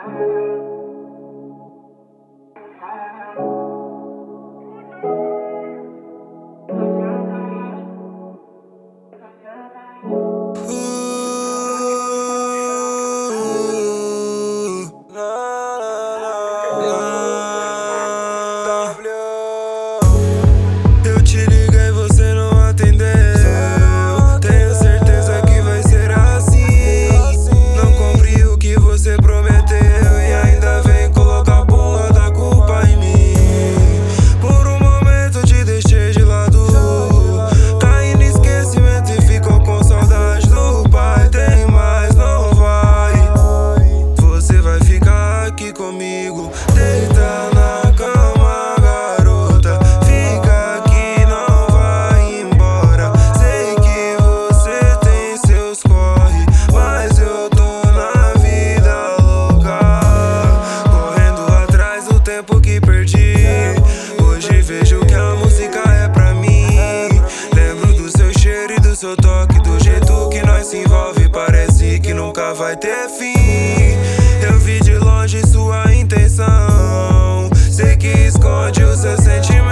Eu te liguei, você não atendeu. Tenho certeza que vai ser assim. Não cumpri o que você prometeu e ainda vem colocar a porra da culpa em mim. Por um momento te deixei de lado, caí no esquecimento e ficou com saudade do pai. Tem mais, não vai. Você vai ficar aqui comigo, deita na cama, garota. Fica aqui, não vai embora. Sei que você tem seus corre, mas eu tô na vida louca, correndo atrás do tempo que perdi. Hoje vejo que a música é pra mim. Lembro do seu cheiro e do seu toque, do jeito que nós se envolve, parece que nunca vai ter fim. Eu vi de longe sua intenção, sei que esconde o seu sentimento.